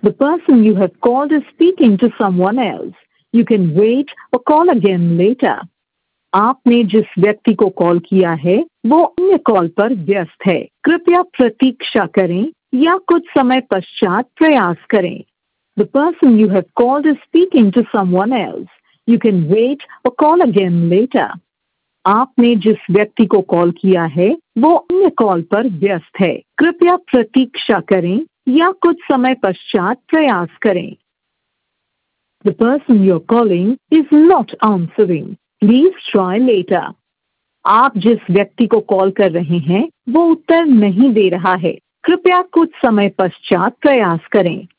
The person you have called is speaking to someone else. You can wait or call again later. आपने जिस व्यक्ति को call किया है वो अन्य कॉल पर व्यस्त है। कृपया प्रतीक्षा करें या कुछ समय पश्चात प्रयास करें। The person you have called is speaking to someone else. You can wait or call again later. आपने जिस व्यक्ति को कॉल किया है वो अन्य कॉल पर व्यस्त है। कृपया प्रतीक्षा करें या कुछ समय पश्चात प्रयास करें। The person you're calling is not answering. Please try later. आप जिस व्यक्ति को कॉल कर रहे हैं वो उत्तर नहीं दे रहा है। कृपया कुछ समय पश्चात प्रयास करें।